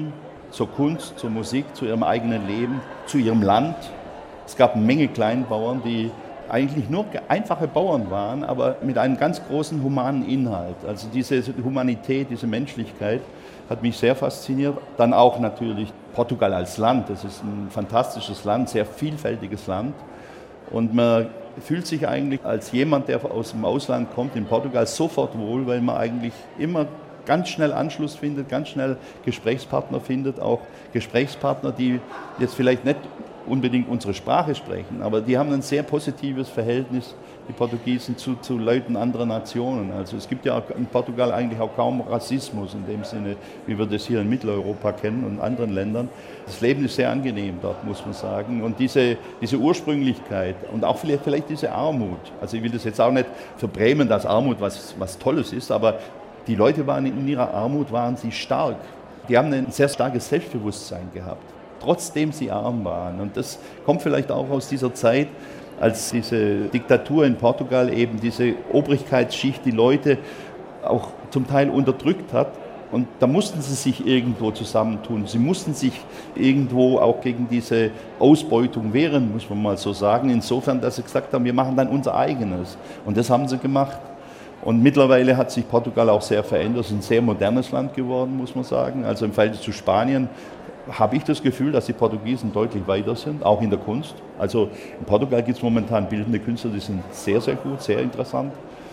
zur Kunst, zur Musik, zu ihrem eigenen Leben, zu ihrem Land. Es gab eine Menge Kleinbauern, die eigentlich nur einfache Bauern waren, aber mit einem ganz großen humanen Inhalt. Also diese Humanität, diese Menschlichkeit hat mich sehr fasziniert. Dann auch natürlich Portugal als Land. Das ist ein fantastisches Land, sehr vielfältiges Land. Und man fühlt sich eigentlich als jemand, der aus dem Ausland kommt, in Portugal sofort wohl, weil man eigentlich immer ganz schnell Anschluss findet, ganz schnell Gesprächspartner findet, auch Gesprächspartner, die jetzt vielleicht nicht unbedingt unsere Sprache sprechen, aber die haben ein sehr positives Verhältnis, die Portugiesen, zu, zu Leuten anderer Nationen. Also es gibt ja in Portugal eigentlich auch kaum Rassismus in dem Sinne, wie wir das hier in Mitteleuropa kennen und anderen Ländern. Das Leben ist sehr angenehm dort, muss man sagen. Und diese, diese Ursprünglichkeit und auch vielleicht, vielleicht diese Armut, also ich will das jetzt auch nicht verbrämen, dass Armut was, was Tolles ist, aber die Leute waren in ihrer Armut, waren sie stark. Die haben ein sehr starkes Selbstbewusstsein gehabt, trotzdem sie arm waren. Und das kommt vielleicht auch aus dieser Zeit, als diese Diktatur in Portugal eben diese Obrigkeitsschicht die Leute auch zum Teil unterdrückt hat. Und da mussten sie sich irgendwo zusammentun. Sie mussten sich irgendwo auch gegen diese Ausbeutung wehren, muss man mal so sagen. Insofern, dass sie gesagt haben, wir machen dann unser eigenes. Und das haben sie gemacht. Und mittlerweile hat sich Portugal auch sehr verändert. Es ist ein sehr modernes Land geworden, muss man sagen. Also im Verhältnis zu Spanien habe ich das Gefühl, dass die Portugiesen deutlich weiter sind, auch in der Kunst. Also in Portugal gibt es momentan bildende Künstler, die sind sehr, sehr gut, sehr interessant.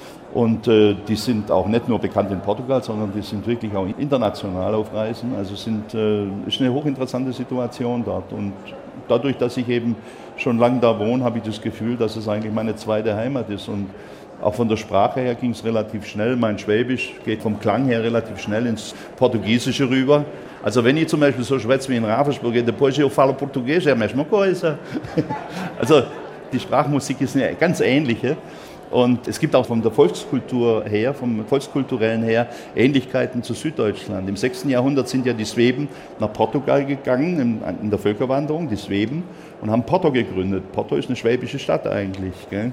Und äh, die sind auch nicht nur bekannt in Portugal, sondern die sind wirklich auch international auf Reisen. Also sind, äh, ist eine hochinteressante Situation dort. Und dadurch, dass ich eben schon lange da wohne, habe ich das Gefühl, dass es eigentlich meine zweite Heimat ist. Und auch von der Sprache her ging es relativ schnell. Mein Schwäbisch geht vom Klang her relativ schnell ins Portugiesische rüber. Also wenn ich zum Beispiel so schwätze wie in Ravensburg, depois eu falo português, é a mesma coisa. Also die Sprachmusik ist eine ganz ähnliche. Und es gibt auch von der Volkskultur her, vom Volkskulturellen her, Ähnlichkeiten zu Süddeutschland. Im sechsten Jahrhundert sind ja die Sweben nach Portugal gegangen, in der Völkerwanderung, die Sweben, und haben Porto gegründet. Porto ist eine schwäbische Stadt eigentlich, gell?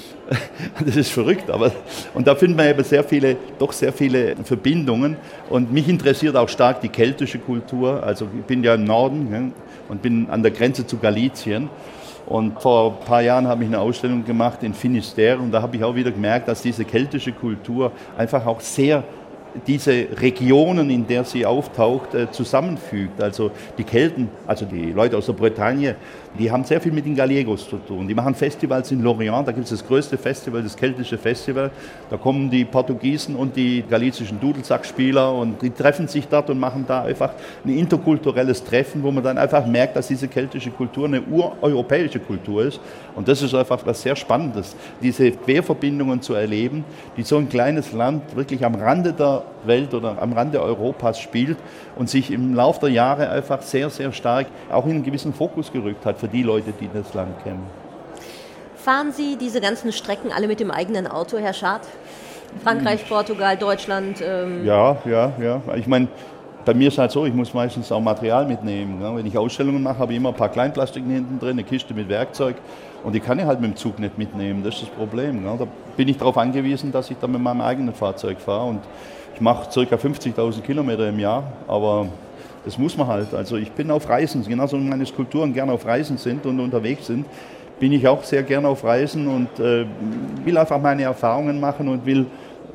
Das ist verrückt, aber und da finden wir eben sehr viele, doch sehr viele Verbindungen. Und mich interessiert auch stark die keltische Kultur. Also ich bin ja im Norden, ja, und bin an der Grenze zu Galicien. Und vor ein paar Jahren habe ich eine Ausstellung gemacht in Finisterre und da habe ich auch wieder gemerkt, dass diese keltische Kultur einfach auch sehr diese Regionen, in der sie auftaucht, zusammenfügt. Also die Kelten, also die Leute aus der Bretagne, die haben sehr viel mit den Gallegos zu tun. Die machen Festivals in Lorient, da gibt es das größte Festival, das keltische Festival. Da kommen die Portugiesen und die galizischen Dudelsackspieler und die treffen sich dort und machen da einfach ein interkulturelles Treffen, wo man dann einfach merkt, dass diese keltische Kultur eine ureuropäische Kultur ist. Und das ist einfach was sehr Spannendes, diese Querverbindungen zu erleben, die so ein kleines Land wirklich am Rande der Welt oder am Rande Europas spielt und sich im Laufe der Jahre einfach sehr, sehr stark auch in einen gewissen Fokus gerückt hat für die Leute, die das Land kennen. Fahren Sie diese ganzen Strecken alle mit dem eigenen Auto, Herr Schad? Frankreich, Portugal, Deutschland? Ähm ja, ja, ja. Ich meine, bei mir ist es halt so, ich muss meistens auch Material mitnehmen. Ne? Wenn ich Ausstellungen mache, habe ich immer ein paar Kleinplastiken hinten drin, eine Kiste mit Werkzeug und die kann ich halt mit dem Zug nicht mitnehmen. Das ist das Problem. Ne? Da bin ich darauf angewiesen, dass ich dann mit meinem eigenen Fahrzeug fahre und ich mache ca. fünfzigtausend Kilometer im Jahr, aber das muss man halt. Also ich bin auf Reisen, genauso wie meine Skulpturen gerne auf Reisen sind und unterwegs sind, bin ich auch sehr gerne auf Reisen und äh, will einfach meine Erfahrungen machen und will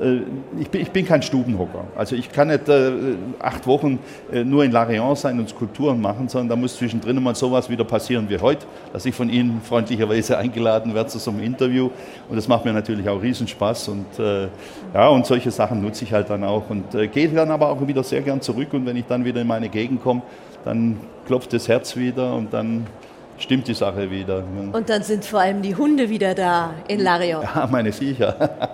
Ich bin, ich bin kein Stubenhocker. Also ich kann nicht äh, acht Wochen äh, nur in La Réunion sein und Skulpturen machen, sondern da muss zwischendrin mal sowas wieder passieren wie heute, dass ich von Ihnen freundlicherweise eingeladen werde zu so einem Interview. Und das macht mir natürlich auch Riesenspaß. Und, äh, ja, und solche Sachen nutze ich halt dann auch. Und äh, gehe dann aber auch wieder sehr gern zurück. Und wenn ich dann wieder in meine Gegend komme, dann klopft das Herz wieder und dann stimmt die Sache wieder. Und dann sind vor allem die Hunde wieder da in La Réunion. Ja, meine Viecher.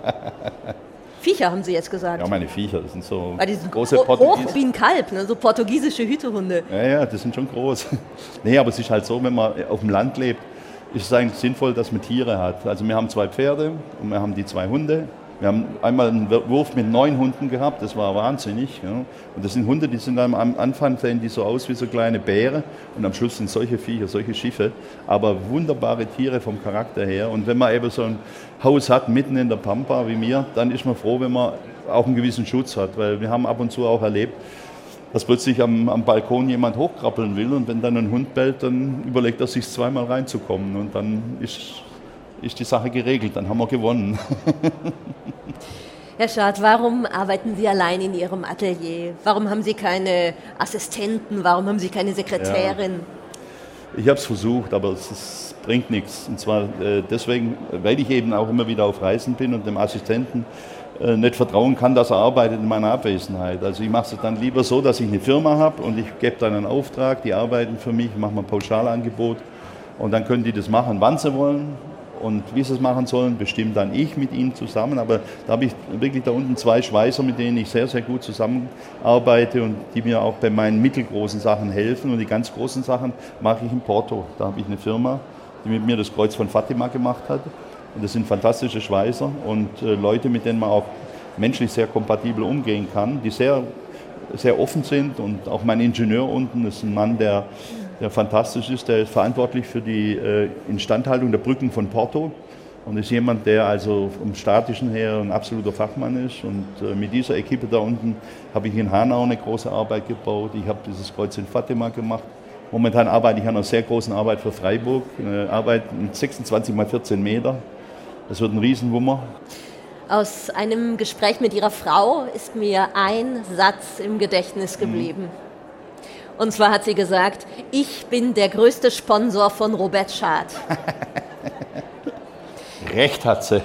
Viecher haben Sie jetzt gesagt. Ja, meine Viecher, das sind so Weil die sind große Portugiesen. Hoch wie ein Kalb, ne? So portugiesische Hütehunde. Ja, ja, das sind schon groß. Nee, aber es ist halt so, wenn man auf dem Land lebt, ist es eigentlich sinnvoll, dass man Tiere hat. Also wir haben zwei Pferde und wir haben die zwei Hunde. Wir haben einmal einen Wurf mit neun Hunden gehabt, das war wahnsinnig. Ja. Und das sind Hunde, die sind am Anfang sehen die so aus wie so kleine Bären und am Schluss sind solche Viecher, solche Schiffe, aber wunderbare Tiere vom Charakter her. Und wenn man eben so ein Haus hat, mitten in der Pampa wie mir, dann ist man froh, wenn man auch einen gewissen Schutz hat, weil wir haben ab und zu auch erlebt, dass plötzlich am, am Balkon jemand hochkrabbeln will und wenn dann ein Hund bellt, dann überlegt er sich zweimal reinzukommen und dann ist, ist die Sache geregelt, dann haben wir gewonnen. Herr Schad, warum arbeiten Sie allein in Ihrem Atelier? Warum haben Sie keine Assistenten? Warum haben Sie keine Sekretärin? Ja, ich habe es versucht, aber es ist, bringt nichts. Und zwar äh, deswegen, weil ich eben auch immer wieder auf Reisen bin und dem Assistenten äh, nicht vertrauen kann, dass er arbeitet in meiner Abwesenheit. Also ich mache es dann lieber so, dass ich eine Firma habe und ich gebe dann einen Auftrag, die arbeiten für mich, mache mal ein Pauschalangebot und dann können die das machen, wann sie wollen. Und wie sie es machen sollen, bestimmt dann ich mit ihnen zusammen. Aber da habe ich wirklich da unten zwei Schweißer, mit denen ich sehr, sehr gut zusammenarbeite und die mir auch bei meinen mittelgroßen Sachen helfen. Und die ganz großen Sachen mache ich in Porto. Da habe ich eine Firma, die mit mir das Kreuz von Fatima gemacht hat. Und das sind fantastische Schweißer und äh, Leute, mit denen man auch menschlich sehr kompatibel umgehen kann, die sehr, sehr offen sind. Und auch mein Ingenieur unten ist ein Mann, der... der fantastisch ist, der ist verantwortlich für die äh, Instandhaltung der Brücken von Porto und ist jemand, der also vom Statischen her ein absoluter Fachmann ist. Und äh, mit dieser Equipe da unten habe ich in Hanau eine große Arbeit gebaut. Ich habe dieses Kreuz in Fatima gemacht. Momentan arbeite ich an einer sehr großen Arbeit für Freiburg, eine Arbeit mit sechsundzwanzig mal vierzehn Meter. Das wird ein Riesenwummer. Aus einem Gespräch mit Ihrer Frau ist mir ein Satz im Gedächtnis geblieben. Mhm. Und zwar hat sie gesagt, ich bin der größte Sponsor von Robert Schad. Recht hat sie.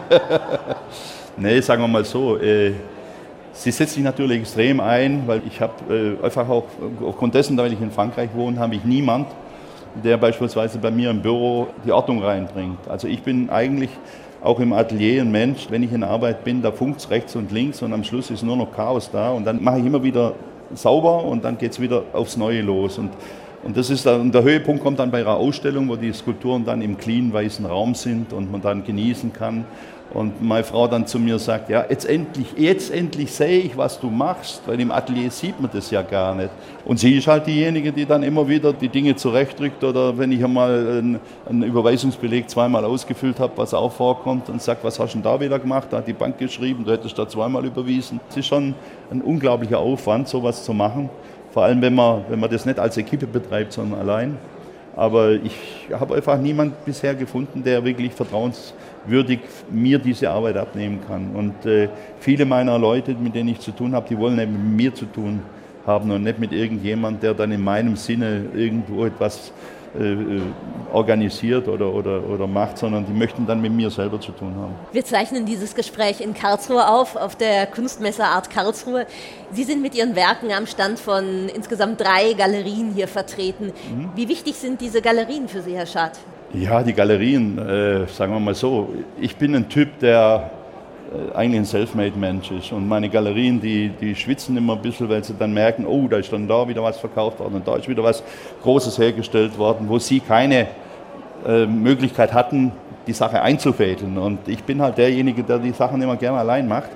Nee, sagen wir mal so, äh, sie setzt sich natürlich extrem ein, weil ich habe äh, einfach auch, aufgrund dessen, weil ich in Frankreich wohne, habe ich niemand, der beispielsweise bei mir im Büro die Ordnung reinbringt. Also ich bin eigentlich auch im Atelier ein Mensch, wenn ich in Arbeit bin, da funkt es rechts und links und am Schluss ist nur noch Chaos da und dann mache ich immer wieder sauber und dann geht es wieder aufs Neue los. Und, und das ist dann, der Höhepunkt kommt dann bei einer Ausstellung, wo die Skulpturen dann im clean weißen Raum sind und man dann genießen kann. Und meine Frau dann zu mir sagt, ja, jetzt endlich, jetzt endlich sehe ich, was du machst, weil im Atelier sieht man das ja gar nicht. Und sie ist halt diejenige, die dann immer wieder die Dinge zurechtrückt oder wenn ich einmal einen, einen Überweisungsbeleg zweimal ausgefüllt habe, was auch vorkommt und sagt, was hast du denn da wieder gemacht? Da hat die Bank geschrieben, du hättest da zweimal überwiesen. Es ist schon ein unglaublicher Aufwand, sowas zu machen, vor allem wenn man, wenn man das nicht als Equipe betreibt, sondern allein. Aber ich habe einfach niemanden bisher gefunden, der wirklich vertrauenswürdig mir diese Arbeit abnehmen kann. Und äh, viele meiner Leute, mit denen ich zu tun habe, die wollen nicht mit mir zu tun haben und nicht mit irgendjemandem, der dann in meinem Sinne irgendwo etwas äh, organisiert oder, oder, oder macht, sondern die möchten dann mit mir selber zu tun haben. Wir zeichnen dieses Gespräch in Karlsruhe auf, auf der Kunstmesse Art Karlsruhe. Sie sind mit Ihren Werken am Stand von insgesamt drei Galerien hier vertreten. Mhm. Wie wichtig sind diese Galerien für Sie, Herr Schad? Ja, die Galerien, äh, sagen wir mal so, ich bin ein Typ, der äh, eigentlich ein Selfmade-Mensch ist und meine Galerien, die, die schwitzen immer ein bisschen, weil sie dann merken, oh, da ist dann da wieder was verkauft worden und da ist wieder was Großes hergestellt worden, wo sie keine äh, Möglichkeit hatten, die Sache einzufädeln. Und ich bin halt derjenige, der die Sachen immer gerne allein macht.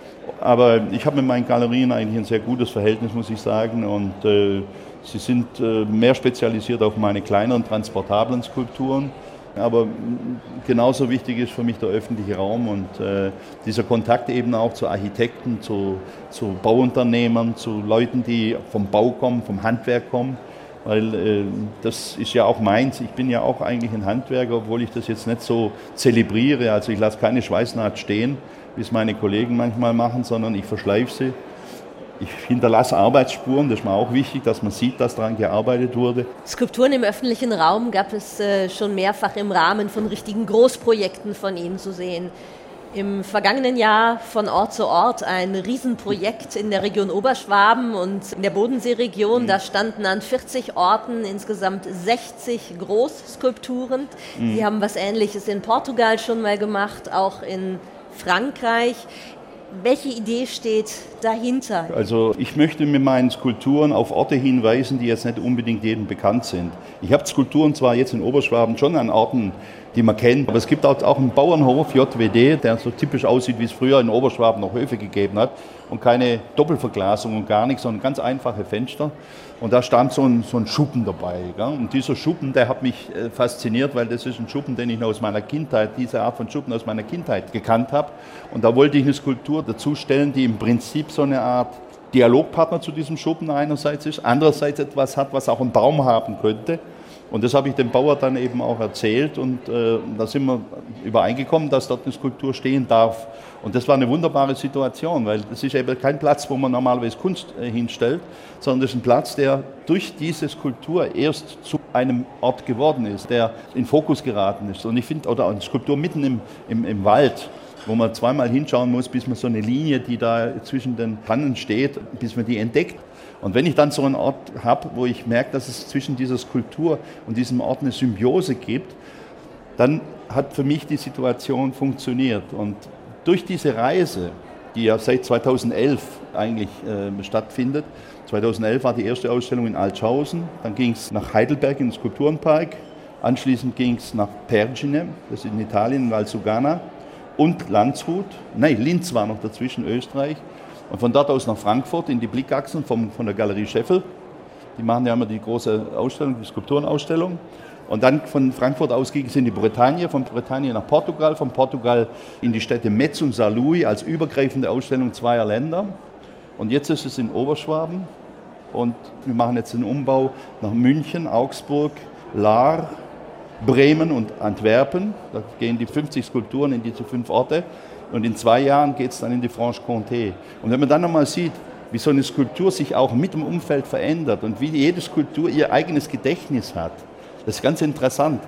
Aber ich habe mit meinen Galerien eigentlich ein sehr gutes Verhältnis, muss ich sagen. Und äh, sie sind äh, mehr spezialisiert auf meine kleineren, transportablen Skulpturen. Aber genauso wichtig ist für mich der öffentliche Raum und äh, dieser Kontakt eben auch zu Architekten, zu, zu Bauunternehmern, zu Leuten, die vom Bau kommen, vom Handwerk kommen. Weil äh, das ist ja auch meins. Ich bin ja auch eigentlich ein Handwerker, obwohl ich das jetzt nicht so zelebriere. Also ich lasse keine Schweißnaht stehen, wie es meine Kollegen manchmal machen, sondern ich verschleife sie. Ich hinterlasse Arbeitsspuren, das ist mir auch wichtig, dass man sieht, dass daran gearbeitet wurde. Skulpturen im öffentlichen Raum gab es äh, schon mehrfach im Rahmen von richtigen Großprojekten von Ihnen zu sehen. Im vergangenen Jahr von Ort zu Ort ein Riesenprojekt in der Region Oberschwaben und in der Bodenseeregion. Mhm. Da standen an vierzig Orten insgesamt sechzig Großskulpturen. Mhm. Sie haben was Ähnliches in Portugal schon mal gemacht, auch in Frankreich. Welche Idee steht dahinter? Also ich möchte mit meinen Skulpturen auf Orte hinweisen, die jetzt nicht unbedingt jedem bekannt sind. Ich habe Skulpturen zwar jetzt in Oberschwaben schon an Orten, die man kennt, aber es gibt auch einen Bauernhof, J W D, der so typisch aussieht, wie es früher in Oberschwaben noch Höfe gegeben hat und keine Doppelverglasung und gar nichts, sondern ganz einfache Fenster. Und da stand so ein, so ein Schuppen dabei. Gell? Und dieser Schuppen, der hat mich äh, fasziniert, weil das ist ein Schuppen, den ich aus meiner Kindheit, diese Art von Schuppen aus meiner Kindheit gekannt habe. Und da wollte ich eine Skulptur dazu stellen, die im Prinzip so eine Art Dialogpartner zu diesem Schuppen einerseits ist, andererseits etwas hat, was auch ein Baum haben könnte. Und das habe ich dem Bauer dann eben auch erzählt und äh, da sind wir übereingekommen, dass dort eine Skulptur stehen darf. Und das war eine wunderbare Situation, weil es ist eben kein Platz, wo man normalerweise Kunst äh, hinstellt, sondern das ist ein Platz, der durch diese Skulptur erst zu einem Ort geworden ist, der in Fokus geraten ist. Und ich finde, oder eine Skulptur mitten im, im, im Wald, wo man zweimal hinschauen muss, bis man so eine Linie, die da zwischen den Tannen steht, bis man die entdeckt. Und wenn ich dann so einen Ort habe, wo ich merke, dass es zwischen dieser Skulptur und diesem Ort eine Symbiose gibt, dann hat für mich die Situation funktioniert. Und durch diese Reise, die ja seit zweitausendelf eigentlich äh, stattfindet, zweitausendelf war die erste Ausstellung in Altschaußen, dann ging es nach Heidelberg in den Skulpturenpark, anschließend ging es nach Pergine, das ist in Italien, in Valsugana, und Landshut, nein, Linz war noch dazwischen, Österreich. Und von dort aus nach Frankfurt in die Blickachsen vom, von der Galerie Scheffel. Die machen ja immer die große Ausstellung, die Skulpturenausstellung. Und dann von Frankfurt aus ging es in die Bretagne, von Bretagne nach Portugal, von Portugal in die Städte Metz und Saarlouis als übergreifende Ausstellung zweier Länder. Und jetzt ist es in Oberschwaben und wir machen jetzt den Umbau nach München, Augsburg, Lahr, Bremen und Antwerpen. Da gehen die fünfzig Skulpturen in diese fünf Orte. Und in zwei Jahren geht es dann in die Franche-Comté. Und wenn man dann nochmal sieht, wie so eine Skulptur sich auch mit dem Umfeld verändert und wie jede Skulptur ihr eigenes Gedächtnis hat, das ist ganz interessant,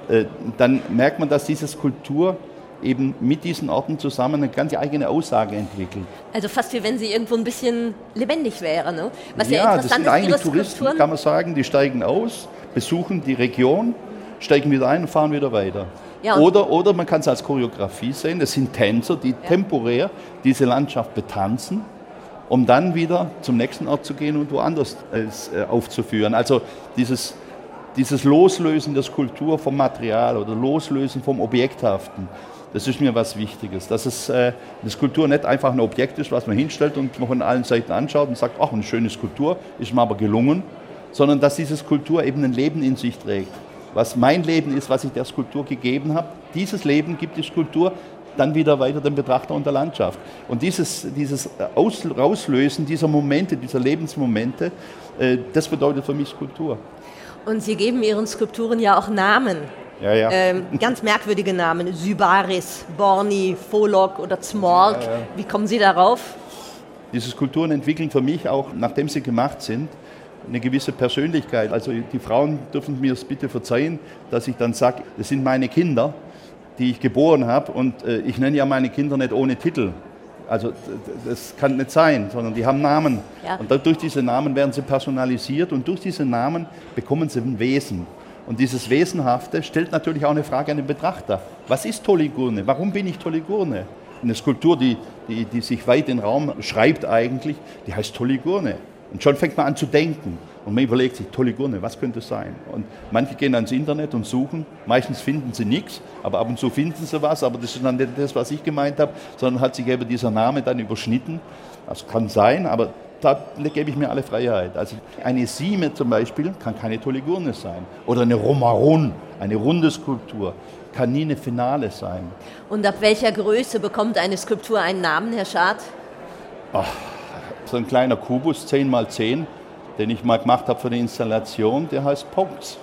dann merkt man, dass diese Skulptur eben mit diesen Orten zusammen eine ganz eigene Aussage entwickelt. Also fast wie wenn sie irgendwo ein bisschen lebendig wäre, ne? Was ja, ja interessant das sind ist, eigentlich ihre Touristen, Skulpturen, kann man sagen, die steigen aus, besuchen die Region, steigen wieder ein und fahren wieder weiter. Ja, oder, oder man kann es als Choreografie sehen, das sind Tänzer, die ja. temporär diese Landschaft betanzen, um dann wieder zum nächsten Ort zu gehen und woanders es äh, aufzuführen. Also dieses, dieses Loslösen der Skulptur vom Material oder Loslösen vom Objekthaften, das ist mir was Wichtiges. Dass es, äh, eine Skulptur nicht einfach ein Objekt ist, was man hinstellt und man von allen Seiten anschaut und sagt, ach, eine schöne Skulptur, ist mir aber gelungen, sondern dass diese Skulptur eben ein Leben in sich trägt. Was mein Leben ist, was ich der Skulptur gegeben habe, dieses Leben gibt die Skulptur dann wieder weiter dem Betrachter und der Landschaft. Und dieses, dieses Aus, Rauslösen dieser Momente, dieser Lebensmomente, äh, das bedeutet für mich Skulptur. Und Sie geben Ihren Skulpturen ja auch Namen. Ja, ja. Ähm, ganz merkwürdige Namen, Sybaris, Borni, Folok oder Zmorg. Ja, ja. Wie kommen Sie darauf? Diese Skulpturen entwickeln für mich auch, nachdem sie gemacht sind, eine gewisse Persönlichkeit. Also die Frauen dürfen mir es bitte verzeihen, dass ich dann sage, das sind meine Kinder, die ich geboren habe und äh, ich nenne ja meine Kinder nicht ohne Titel. Also das kann nicht sein, sondern die haben Namen. Ja. Und durch diese Namen werden sie personalisiert und durch diese Namen bekommen sie ein Wesen. Und dieses Wesenhafte stellt natürlich auch eine Frage an den Betrachter. Was ist Tolligurne? Warum bin ich Tolligurne? Eine Skulptur, die, die, die sich weit in den Raum schreibt eigentlich, die heißt Tolligurne. Und schon fängt man an zu denken und man überlegt sich, Tolligurne, was könnte es sein? Und manche gehen ans Internet und suchen, meistens finden sie nichts, aber ab und zu finden sie was, aber das ist dann nicht das, was ich gemeint habe, sondern hat sich eben dieser Name dann überschnitten. Das kann sein, aber da gebe ich mir alle Freiheit. Also eine Sime zum Beispiel kann keine Tolligurne sein oder eine Romaron, eine runde Skulptur, kann nie eine Finale sein. Und ab welcher Größe bekommt eine Skulptur einen Namen, Herr Schad? Ach. So ein kleiner Kubus, zehn mal zehn, den ich mal gemacht habe für eine Installation, der heißt Ponks.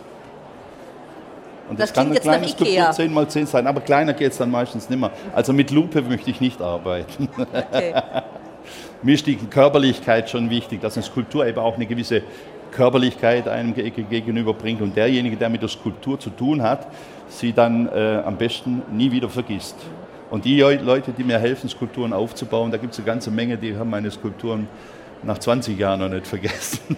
Und das, das kann eine kleine Skulptur zehn mal zehn sein, aber kleiner geht es dann meistens nicht mehr. Also mit Lupe möchte ich nicht arbeiten. Okay. Mir ist die Körperlichkeit schon wichtig, dass eine Skulptur eben auch eine gewisse Körperlichkeit einem gegenüberbringt und derjenige, der mit der Skulptur zu tun hat, sie dann äh, am besten nie wieder vergisst. Und die Leute, die mir helfen, Skulpturen aufzubauen, da gibt es eine ganze Menge, die haben meine Skulpturen nach zwanzig Jahren noch nicht vergessen.